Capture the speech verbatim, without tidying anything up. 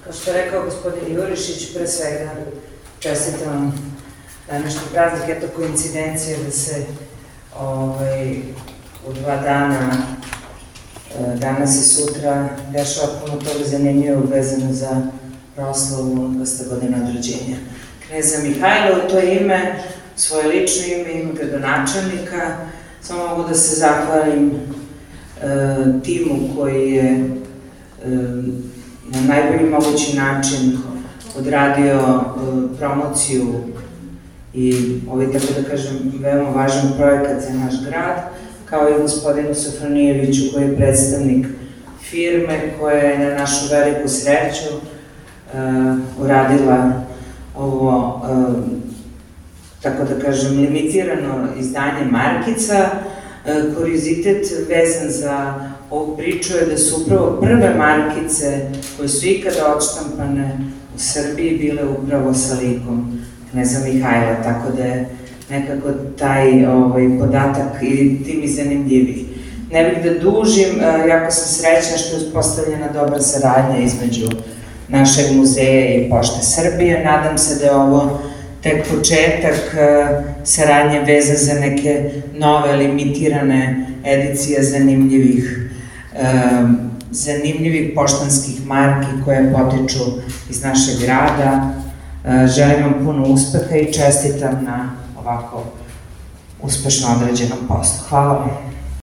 Kao što je rekao gospodin Jurišić, pre svega čestitam vam današnji praznik, eto koincidencija da se ovaj, u dva dana, danas i sutra, dešava puno toga zanimljivo vezano za proslavu dvesta godina od rođenja kneza Mihajla. U to ime, svoje lično ime, ime gradonačelnika, samo mogu da se zahvalim e, timu koji je e, na najbolji mogući način odradio e, promociju i ovaj, tako da kažem, veoma važan projekat za naš grad, kao i gospodinu Sofronijeviću koji je predstavnik firme koja je na našu veliku sreću uh, uradila ovo, uh, tako da kažem, limitirano izdanje markica. Uh, kuriozitet vezan za ovu priču je da su upravo prve markice koje su ikada odštampane u Srbiji bile upravo sa likom kneza Mihajla, tako da je nekako taj ovaj, podatak i tim i zanimljivih. Ne bih da dužim, jako sam srećna što je uspostavljena dobra saradnja između našeg muzeja i Pošte Srbije. Nadam se da je ovo tek početak saradnje veza za neke nove limitirane edicije zanimljivih zanimljivih poštanskih marki koje potiču iz našeg grada. Želim vam puno uspeha i čestitam na ovako uspešno određenom poslu. Hvala vam.